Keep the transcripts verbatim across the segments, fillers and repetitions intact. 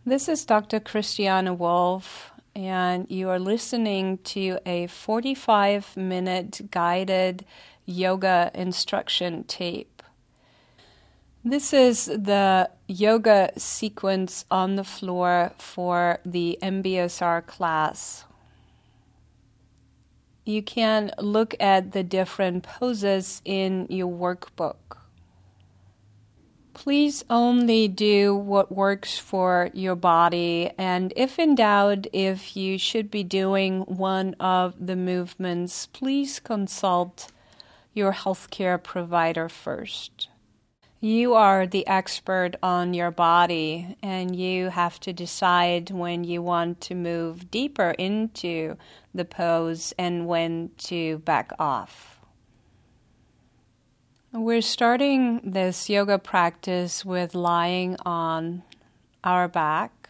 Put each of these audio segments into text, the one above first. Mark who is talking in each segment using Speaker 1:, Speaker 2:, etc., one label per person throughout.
Speaker 1: This is Doctor Christiana Wolf, and you are listening to a forty-five minute guided yoga instruction tape. This is the yoga sequence on the floor for the M B S R class. You can look at the different poses in your workbook. Please only do what works for your body, and if in doubt if you should be doing one of the movements, please consult your healthcare provider first. You are the expert on your body, and you have to decide when you want to move deeper into the pose and when to back off. We're starting this yoga practice with lying on our back,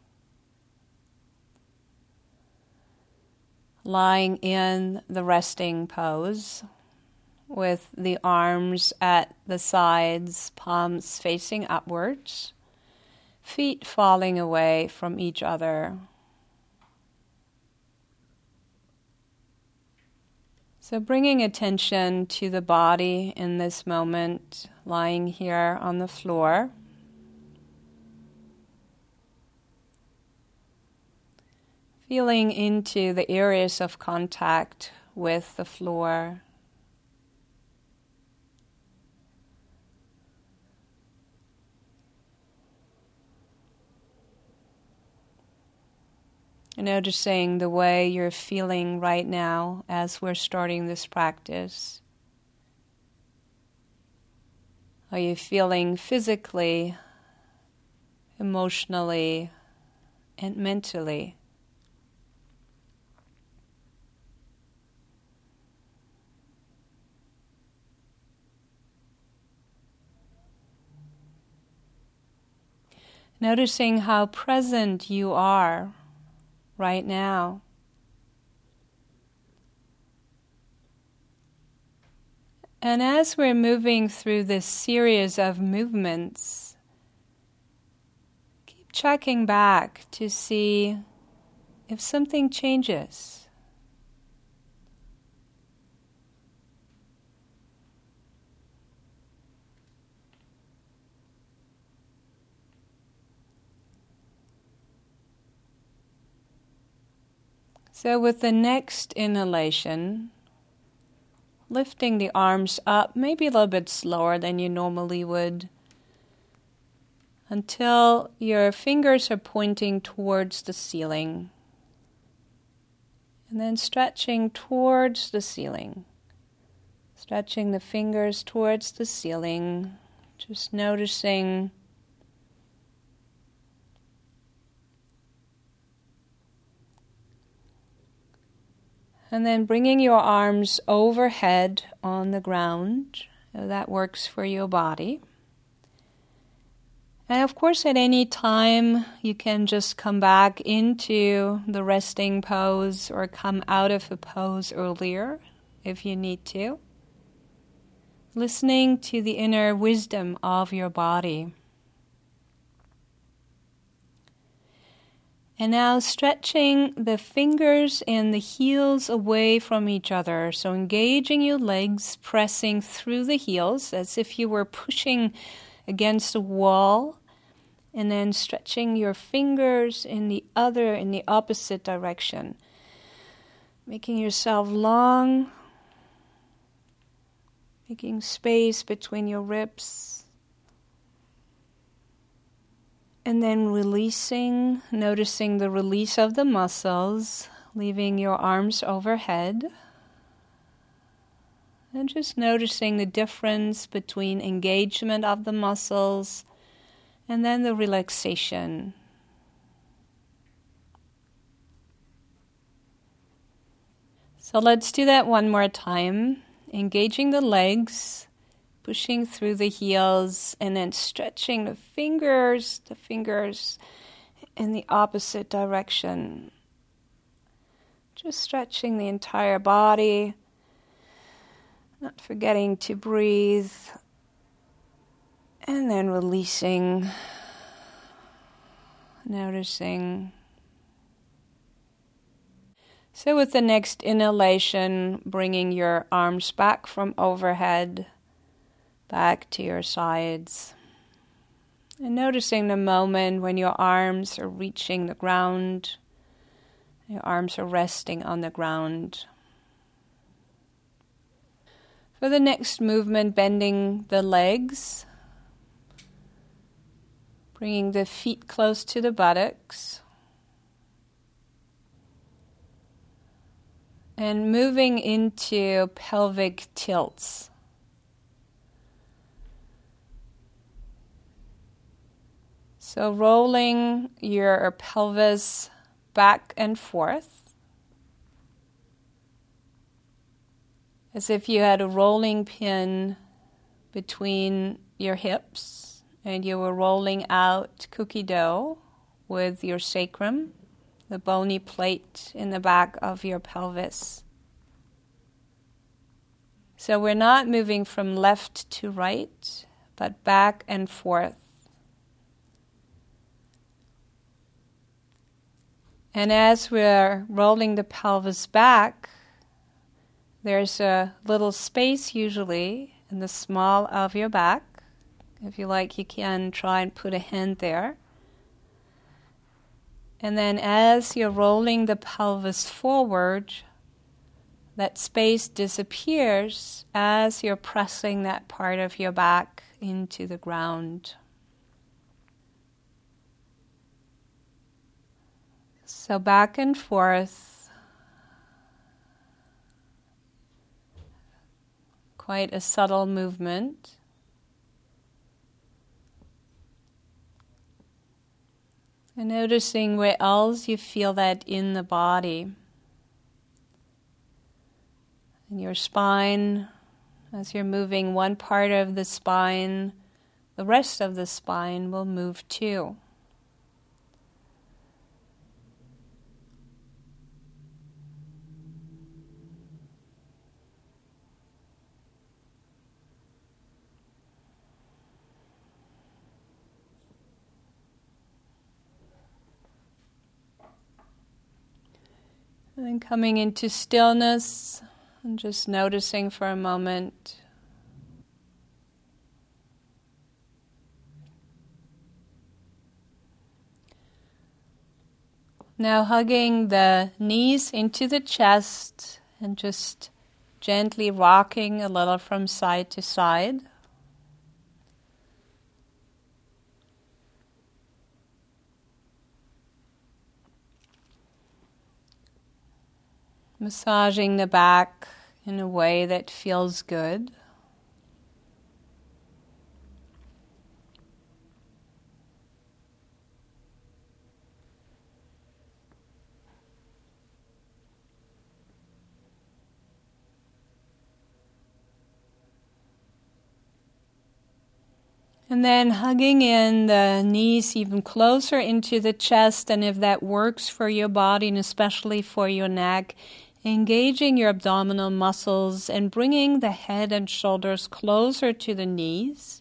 Speaker 1: lying in the resting pose with the arms at the sides, palms facing upwards, feet falling away from each other. So bringing attention to the body in this moment, lying here on the floor. Feeling into the areas of contact with the floor. Noticing the way you're feeling right now as we're starting this practice. Are you feeling physically, emotionally, and mentally? Noticing how present you are right now. And as we're moving through this series of movements, keep checking back to see if something changes. So with the next inhalation, lifting the arms up, maybe a little bit slower than you normally would, until your fingers are pointing towards the ceiling. And then stretching towards the ceiling. Stretching the fingers towards the ceiling, just noticing and then bringing your arms overhead on the ground. So that works for your body. And of course, at any time, you can just come back into the resting pose or come out of a pose earlier if you need to. Listening to the inner wisdom of your body. And now stretching the fingers and the heels away from each other. So engaging your legs, pressing through the heels as if you were pushing against a wall. And then stretching your fingers in the other, in the opposite direction. Making yourself long. Making space between your ribs. And then releasing, noticing the release of the muscles, leaving your arms overhead. And just noticing the difference between engagement of the muscles and then the relaxation. So let's do that one more time. Engaging the legs. Pushing through the heels and then stretching the fingers, the fingers in the opposite direction. Just stretching the entire body, not forgetting to breathe, and then releasing noticing. So with the next inhalation, bringing your arms back from overhead, back to your sides. And noticing the moment when your arms are reaching the ground, your arms are resting on the ground. For the next movement, bending the legs, bringing the feet close to the buttocks, and moving into pelvic tilts. So rolling your pelvis back and forth, as if you had a rolling pin between your hips and you were rolling out cookie dough with your sacrum, the bony plate in the back of your pelvis. So we're not moving from left to right, but back and forth. And as we're rolling the pelvis back, there's a little space usually in the small of your back. If you like, you can try and put a hand there. And then as you're rolling the pelvis forward, that space disappears as you're pressing that part of your back into the ground. So back and forth, quite a subtle movement. And noticing where else you feel that in the body. In your spine, as you're moving one part of the spine, the rest of the spine will move too. And then coming into stillness and just noticing for a moment. Now hugging the knees into the chest and just gently rocking a little from side to side. Massaging the back in a way that feels good. And then hugging in the knees even closer into the chest, and if that works for your body and especially for your neck, engaging your abdominal muscles and bringing the head and shoulders closer to the knees.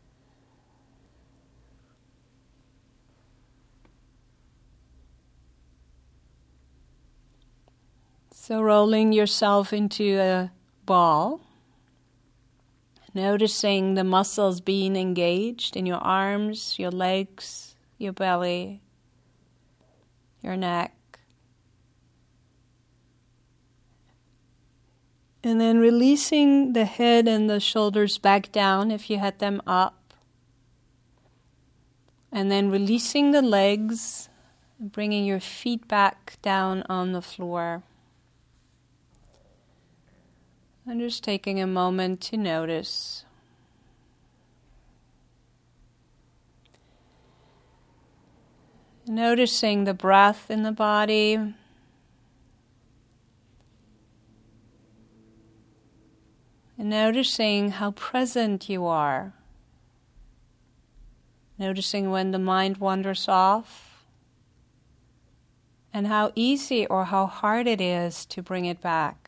Speaker 1: So rolling yourself into a ball, noticing the muscles being engaged in your arms, your legs, your belly, your neck. And then releasing the head and the shoulders back down if you had them up. And then releasing the legs, and bringing your feet back down on the floor. And just taking a moment to notice. Noticing the breath in the body. And noticing how present you are. Noticing when the mind wanders off. And how easy or how hard it is to bring it back.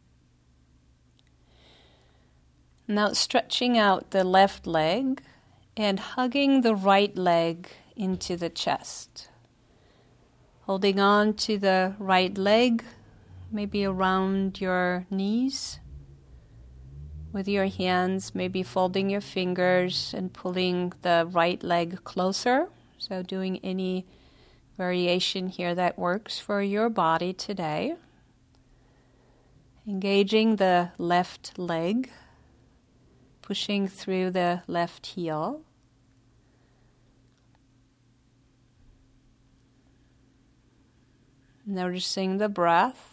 Speaker 1: Now stretching out the left leg and hugging the right leg into the chest. Holding on to the right leg, maybe around your knees. With your hands, maybe folding your fingers and pulling the right leg closer. So doing any variation here that works for your body today. Engaging the left leg, pushing through the left heel. Noticing the breath.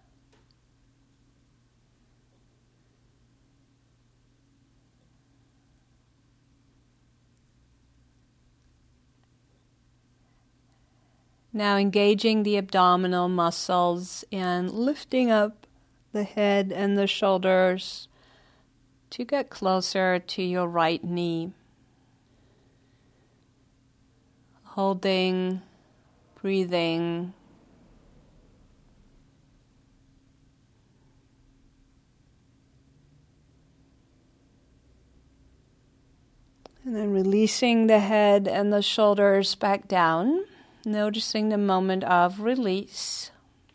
Speaker 1: Now engaging the abdominal muscles and lifting up the head and the shoulders to get closer to your right knee. Holding, breathing. And then releasing the head and the shoulders back down. Noticing the moment of release.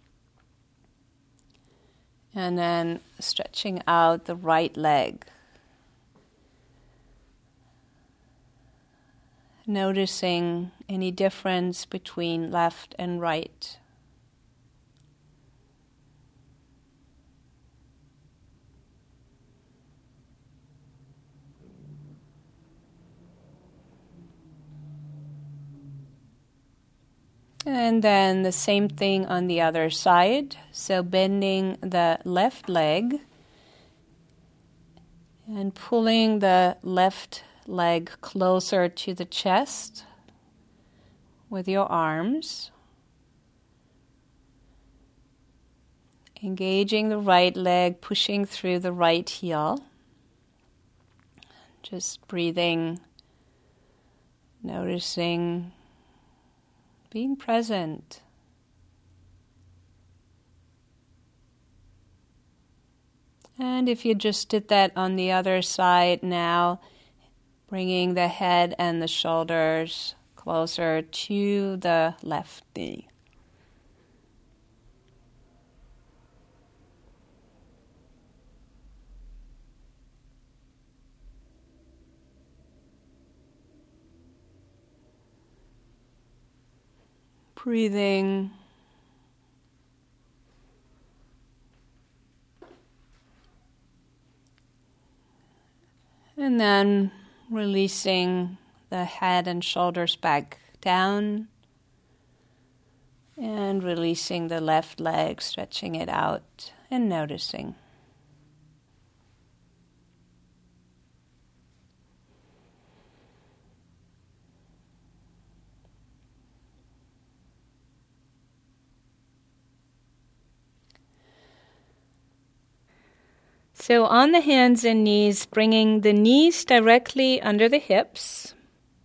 Speaker 1: And then stretching out the right leg. Noticing any difference between left and right. And then the same thing on the other side. So bending the left leg and pulling the left leg closer to the chest with your arms. Engaging the right leg, pushing through the right heel. Just breathing, noticing, being present. And if you just did that on the other side now, bringing the head and the shoulders closer to the left knee. Breathing. And then releasing the head and shoulders back down. And releasing the left leg, stretching it out and noticing. So on the hands and knees, bringing the knees directly under the hips.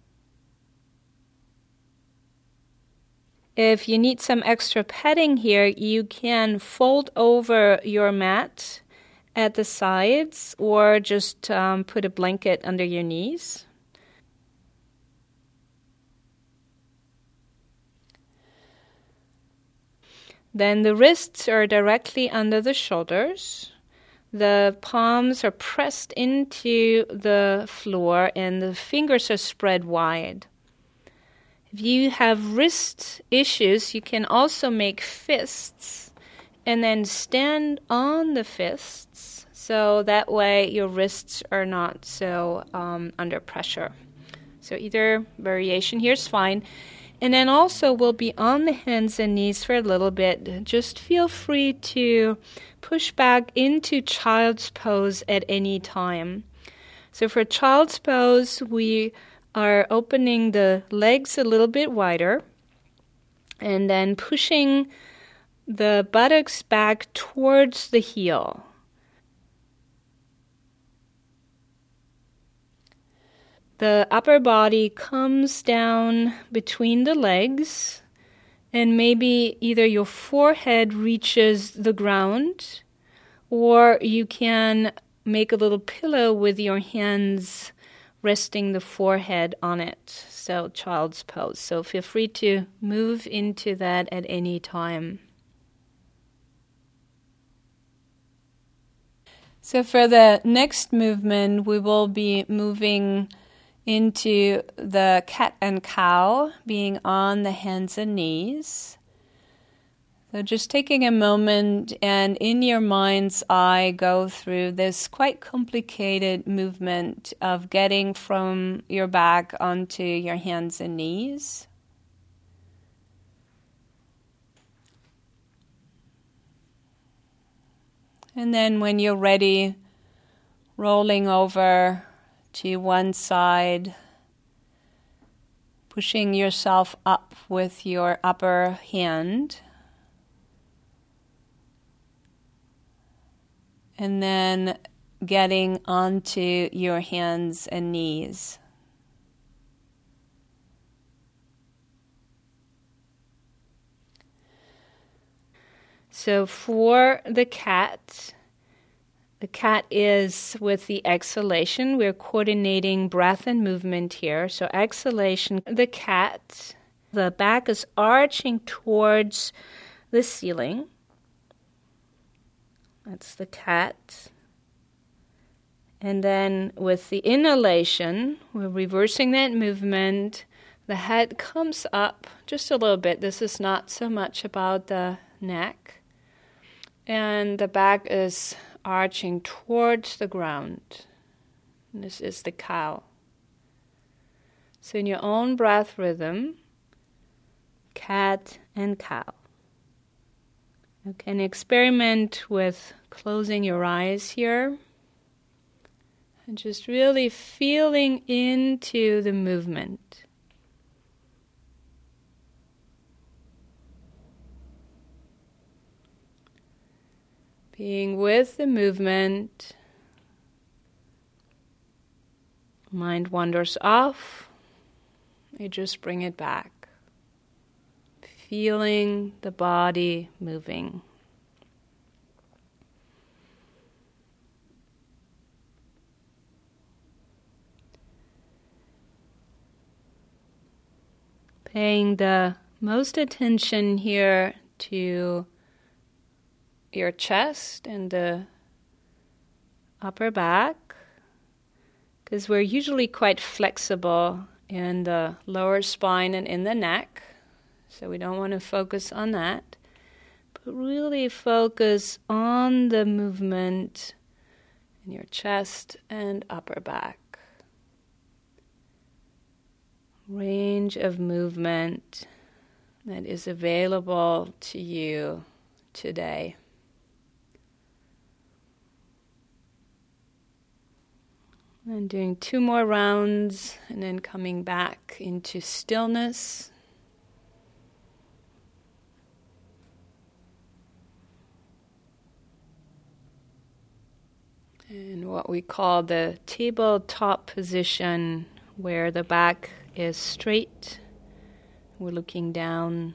Speaker 1: If you need some extra padding here, you can fold over your mat at the sides or just um, put a blanket under your knees. Then the wrists are directly under the shoulders. The palms are pressed into the floor and the fingers are spread wide. If you have wrist issues, you can also make fists and then stand on the fists. So that way your wrists are not so um, under pressure. So either variation here is fine. And then also we'll be on the hands and knees for a little bit. Just feel free to push back into child's pose at any time. So for child's pose, we are opening the legs a little bit wider and then pushing the buttocks back towards the heel. The upper body comes down between the legs, and maybe either your forehead reaches the ground, or you can make a little pillow with your hands resting the forehead on it. So child's pose. So feel free to move into that at any time. So for the next movement, we will be moving into the cat and cow, being on the hands and knees. So just taking a moment and in your mind's eye go through this quite complicated movement of getting from your back onto your hands and knees. And then when you're ready, rolling over to one side, pushing yourself up with your upper hand. And then getting onto your hands and knees. So for the cat, the cat is with the exhalation. We're coordinating breath and movement here. So exhalation, the cat, the back is arching towards the ceiling. That's the cat. And then with the inhalation, we're reversing that movement. The head comes up just a little bit. This is not so much about the neck. And the back is arching towards the ground. And this is the cow. So in your own breath rhythm, cat and cow. You can experiment with closing your eyes here and just really feeling into the movement. Being with the movement, mind wanders off, you just bring it back. Feeling the body moving. Paying the most attention here to your chest and the upper back, because we're usually quite flexible in the lower spine and in the neck. So we don't want to focus on that, but really focus on the movement in your chest and upper back. Range of movement that is available to you today. And doing two more rounds and then coming back into stillness. And what we call the tabletop position, where the back is straight. We're looking down.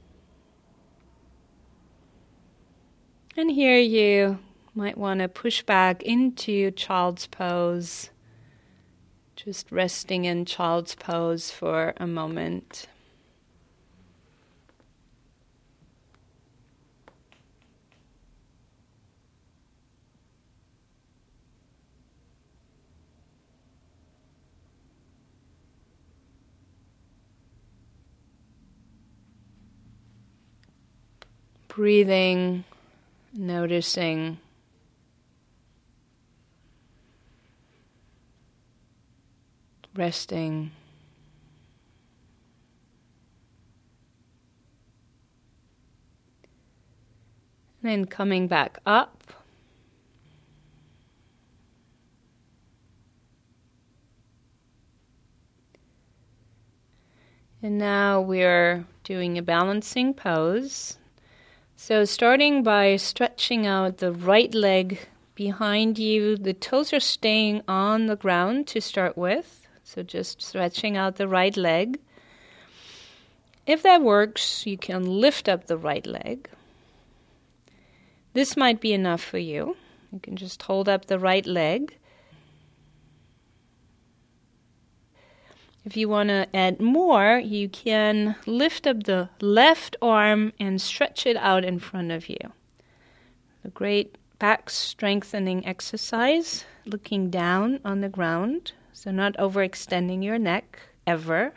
Speaker 1: And here you might want to push back into child's pose. Just resting in child's pose for a moment. Breathing, noticing. Resting. And then coming back up. And now we're doing a balancing pose. So starting by stretching out the right leg behind you. The toes are staying on the ground to start with. So just stretching out the right leg. If that works, you can lift up the right leg. This might be enough for you. You can just hold up the right leg. If you want to add more, you can lift up the left arm and stretch it out in front of you. A great back strengthening exercise, looking down on the ground, so not overextending your neck ever.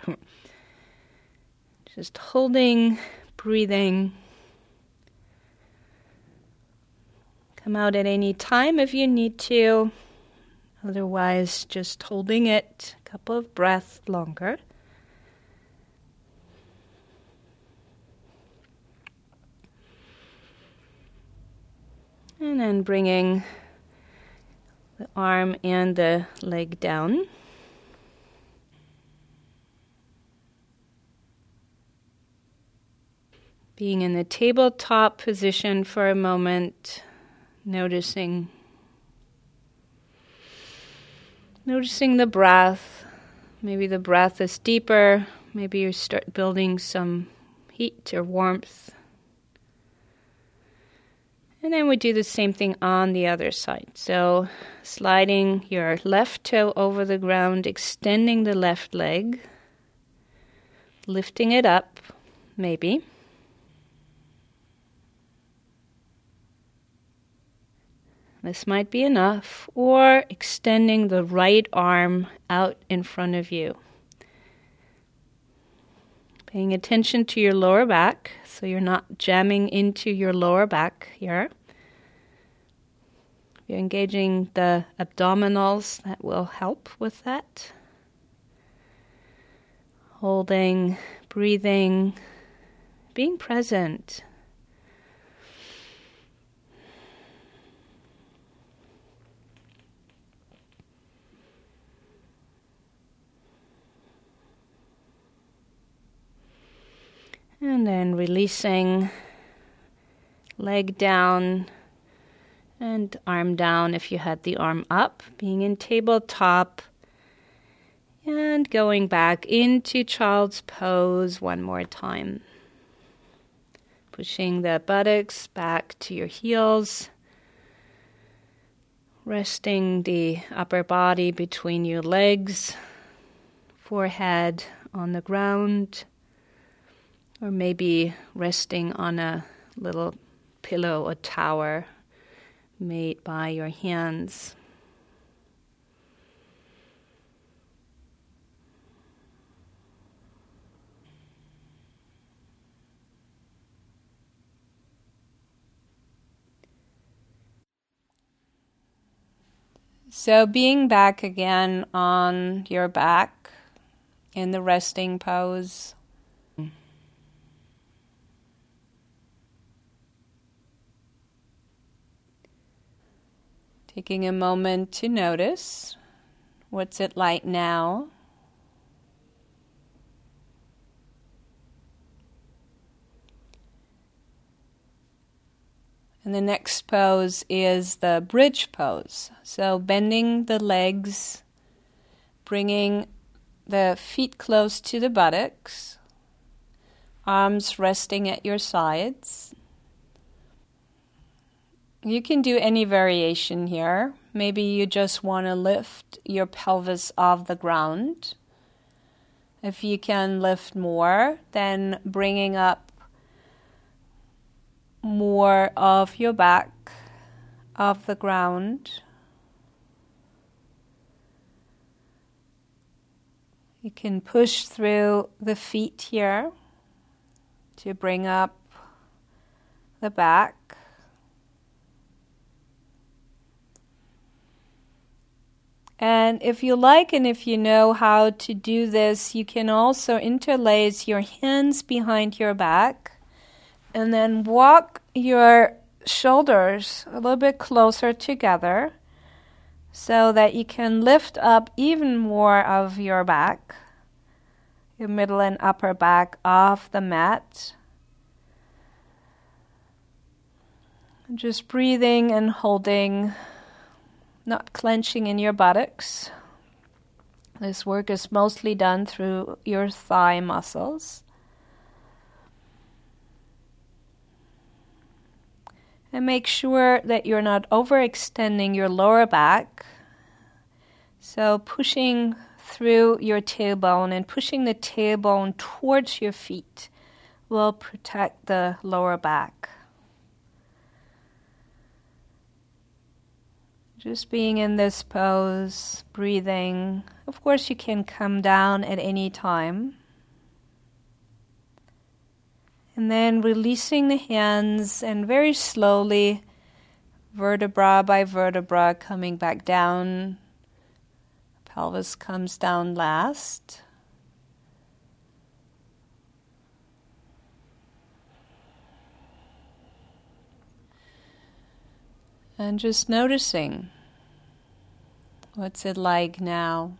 Speaker 1: Just holding, breathing. Come out at any time if you need to. Otherwise, just holding it a couple of breaths longer. And then bringing the arm and the leg down. Being in the tabletop position for a moment, noticing Noticing the breath. Maybe the breath is deeper. Maybe you start building some heat or warmth. And then we do the same thing on the other side. So sliding your left toe over the ground, extending the left leg, lifting it up, maybe. This might be enough, or extending the right arm out in front of you. Paying attention to your lower back, so you're not jamming into your lower back here. You're engaging the abdominals, that will help with that. Holding, breathing, being present. And then releasing, leg down and arm down if you had the arm up, being in tabletop, and going back into child's pose one more time. Pushing the buttocks back to your heels, resting the upper body between your legs, forehead on the ground, or maybe resting on a little pillow or tower made by your hands. So being back again on your back in the resting pose. Taking a moment to notice, what's it like now? And the next pose is the bridge pose. So bending the legs, bringing the feet close to the buttocks, arms resting at your sides. You can do any variation here. Maybe you just want to lift your pelvis off the ground. If you can lift more, then bringing up more of your back off the ground. You can push through the feet here to bring up the back. And if you like and if you know how to do this, you can also interlace your hands behind your back and then walk your shoulders a little bit closer together so that you can lift up even more of your back, your middle and upper back off the mat. Just breathing and holding, not clenching in your buttocks. This work is mostly done through your thigh muscles. And make sure that you're not overextending your lower back. So pushing through your tailbone, and pushing the tailbone towards your feet will protect the lower back. Just being in this pose, breathing. Of course, you can come down at any time. And then releasing the hands and very slowly, vertebra by vertebra, coming back down. Pelvis comes down last. And just noticing, what's it like now?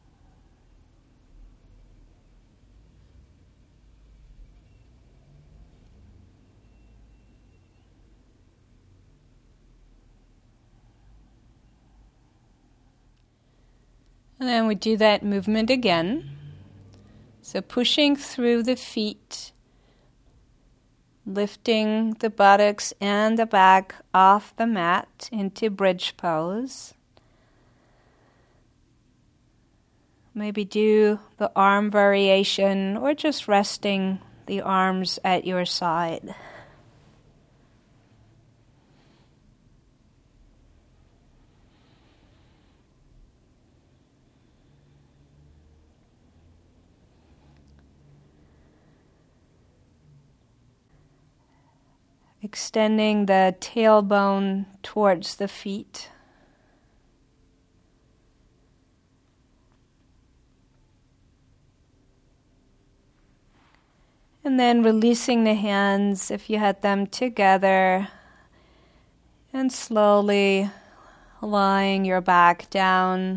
Speaker 1: And then we do that movement again. So pushing through the feet, lifting the buttocks and the back off the mat into bridge pose. Maybe do the arm variation or just resting the arms at your side. Extending the tailbone towards the feet. And then releasing the hands if you had them together, and slowly lying your back down,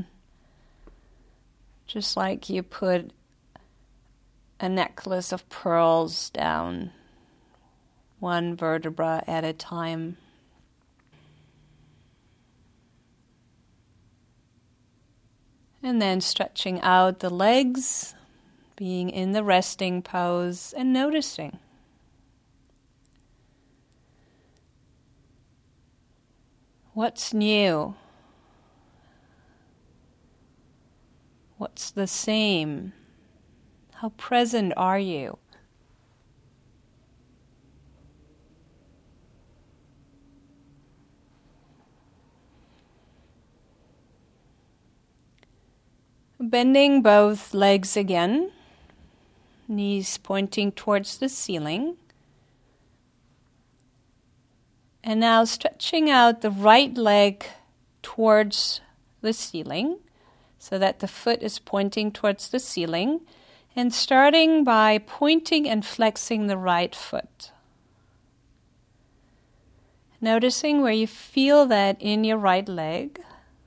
Speaker 1: just like you put a necklace of pearls down, one vertebra at a time. And then stretching out the legs, being in the resting pose and noticing. What's new? What's the same? How present are you? Bending both legs again, knees pointing towards the ceiling. And now stretching out the right leg towards the ceiling so that the foot is pointing towards the ceiling, and starting by pointing and flexing the right foot. Noticing where you feel that in your right leg.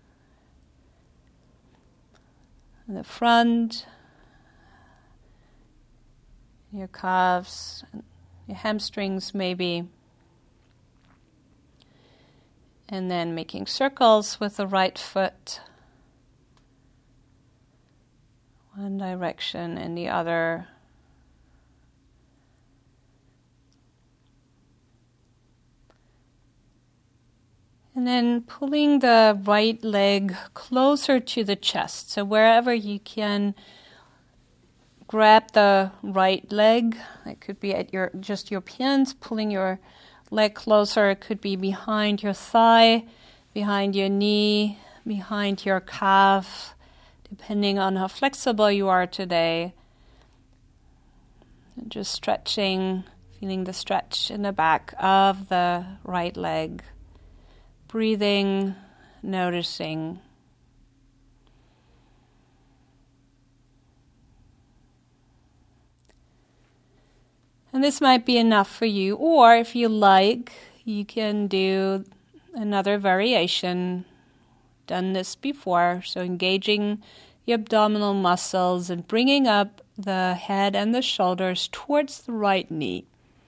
Speaker 1: The front, your calves, your hamstrings maybe. And then making circles with the right foot. One direction and the other. And then pulling the right leg closer to the chest. So wherever you can grab the right leg, it could be at your just your pins, pulling your leg closer. It could be behind your thigh, behind your knee, behind your calf, depending on how flexible you are today. And just stretching, feeling the stretch in the back of the right leg. Breathing, noticing. And this might be enough for you, or if you like, you can do another variation. Done this before, so engaging the abdominal muscles and bringing up the head and the shoulders towards the right knee.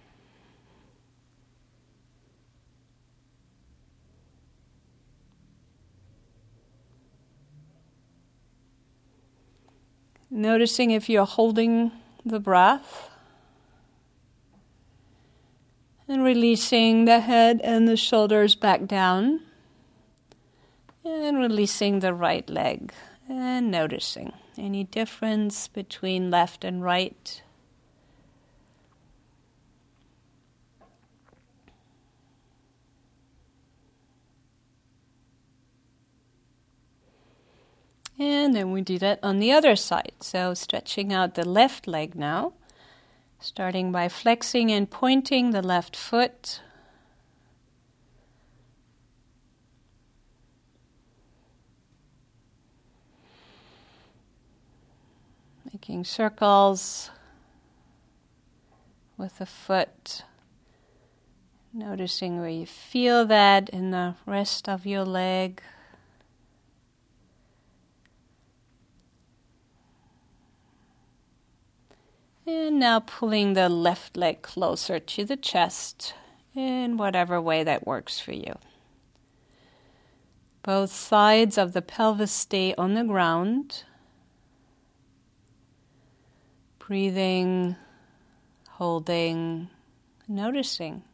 Speaker 1: Noticing if you're holding the breath. And releasing the head and the shoulders back down. And releasing the right leg And noticing any difference between left and right. And then we do that on the other side. So stretching out the left leg now, starting by flexing and pointing the left foot. Making circles with the foot. Noticing where you feel that in the rest of your leg. And now pulling the left leg closer to the chest in whatever way that works for you. Both sides of the pelvis stay on the ground. Breathing, holding, noticing.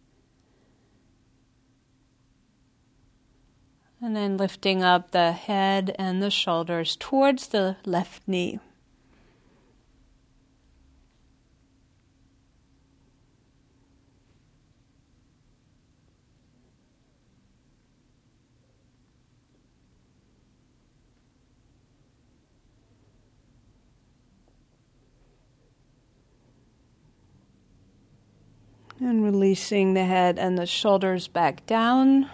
Speaker 1: And then lifting up the head and the shoulders towards the left knee. And releasing the head and the shoulders back down.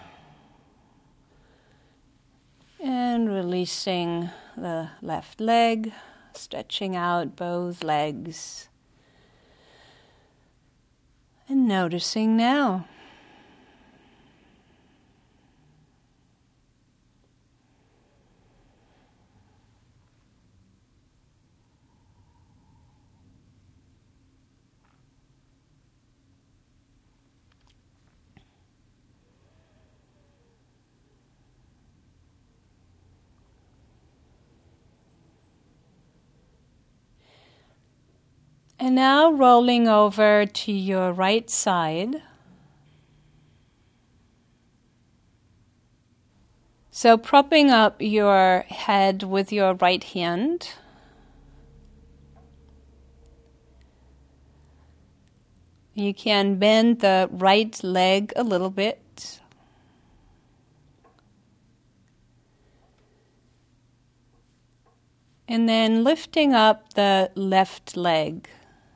Speaker 1: And releasing the left leg, stretching out both legs. And noticing now. And now rolling over to your right side. So propping up your head with your right hand. You can bend the right leg a little bit. And then lifting up the left leg.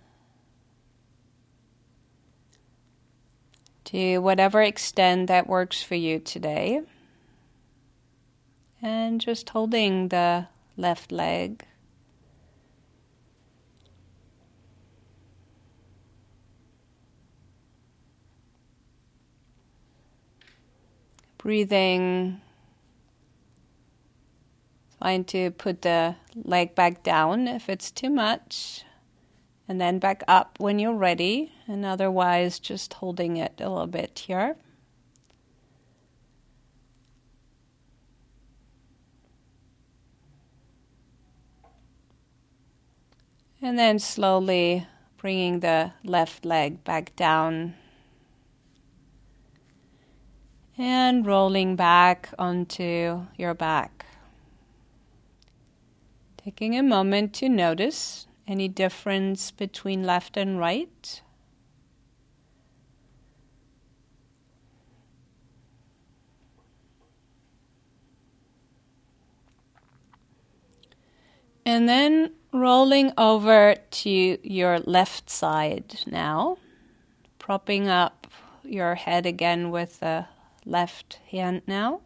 Speaker 1: To whatever extent that works for you today. And just holding the left leg. Breathing. Trying to put the leg back down if it's too much. And then back up when you're ready, and otherwise just holding it a little bit here. And then slowly bringing the left leg back down. And rolling back onto your back. Taking a moment to notice any difference between left and right? And then rolling over to your left side now, propping up your head again with the left hand now.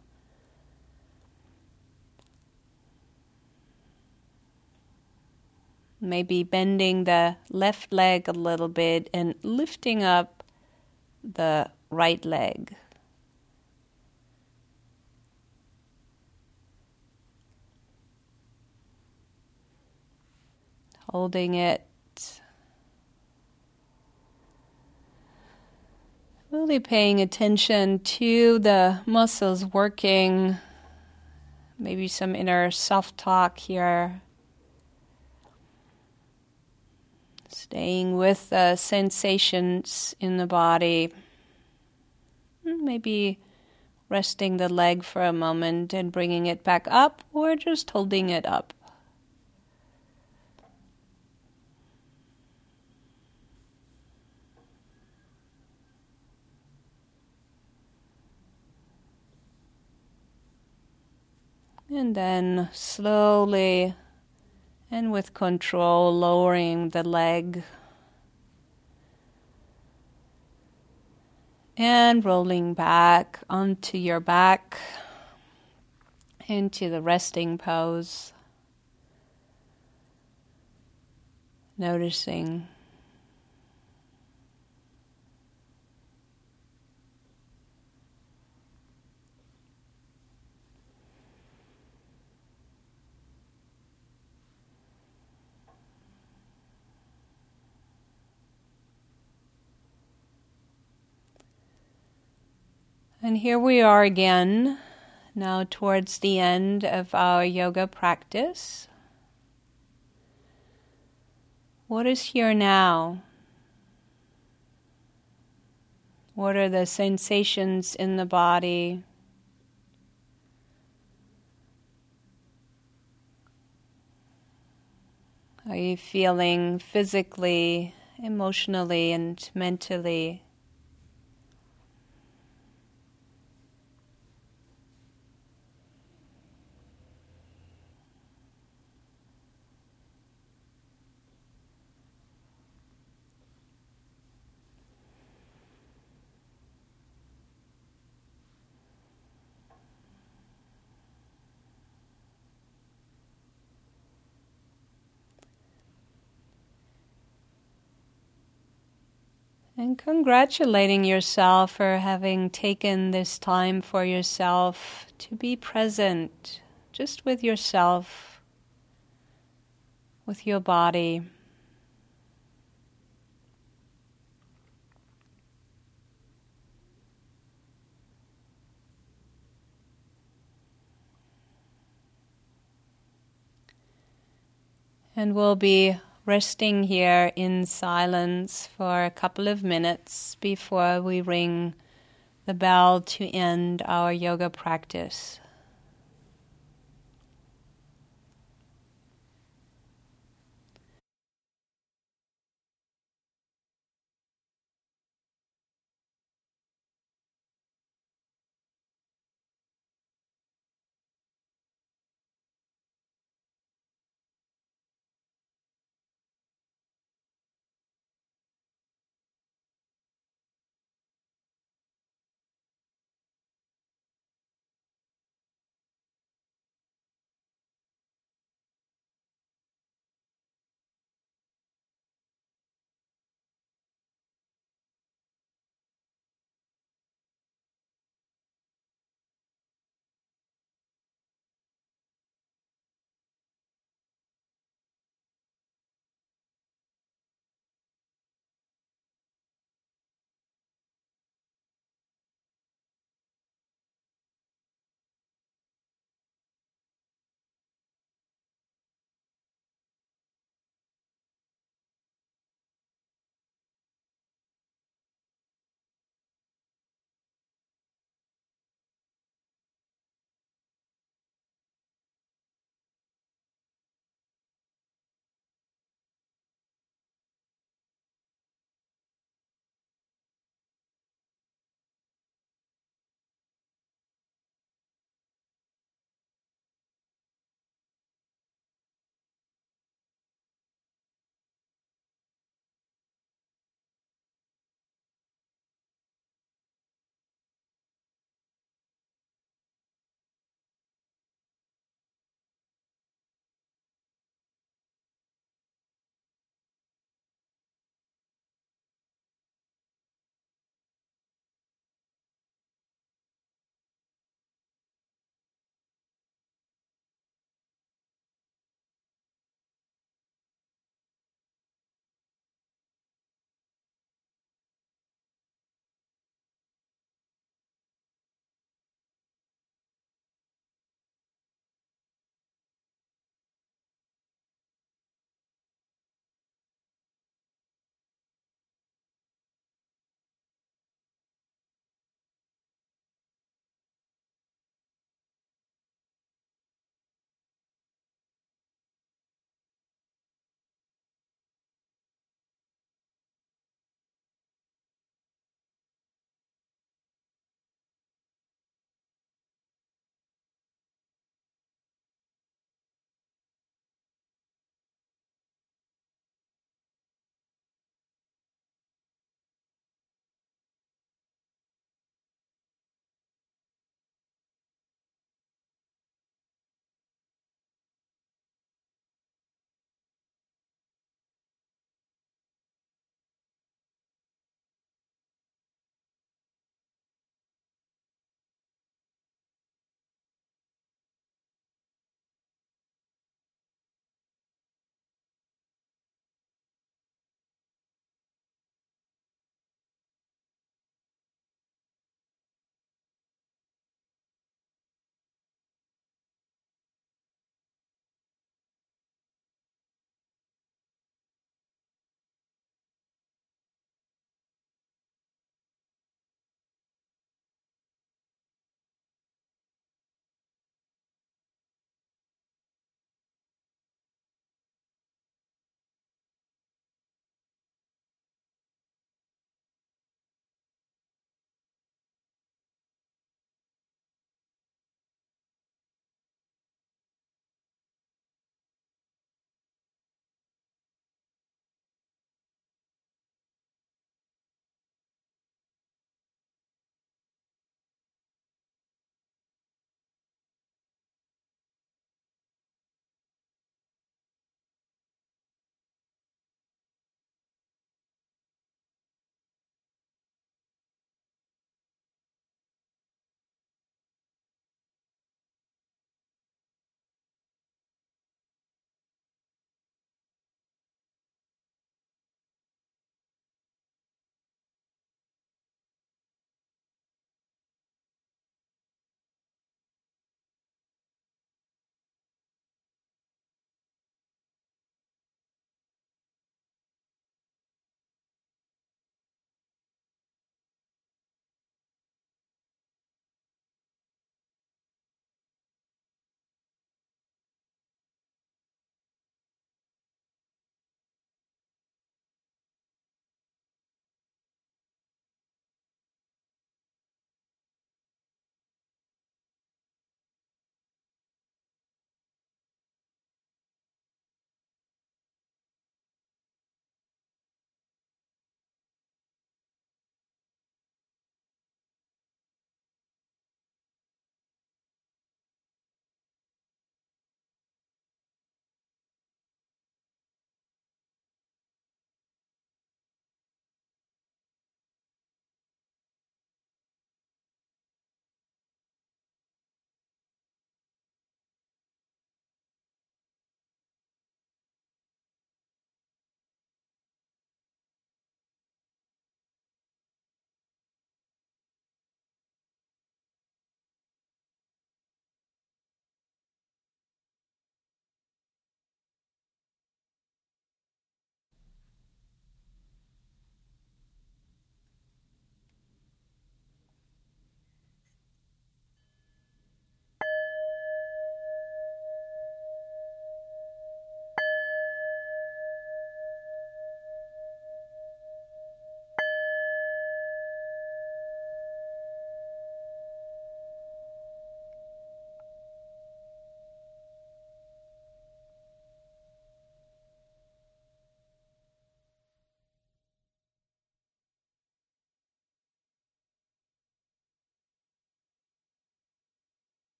Speaker 1: Maybe bending the left leg a little bit and lifting up the right leg. Holding it. Really paying attention to the muscles working. Maybe some inner self-talk here. Staying with the sensations in the body. Maybe resting the leg for a moment and bringing it back up, or just holding it up. And then slowly and with control, lowering the leg and rolling back onto your back into the resting pose. Noticing And here we are again, now towards the end of our yoga practice. What is here now? What are the sensations in the body? Are you feeling physically, emotionally, and mentally? And congratulating yourself for having taken this time for yourself to be present just with yourself, with your body. And we'll be resting here in silence for a couple of minutes before we ring the bell to end our yoga practice.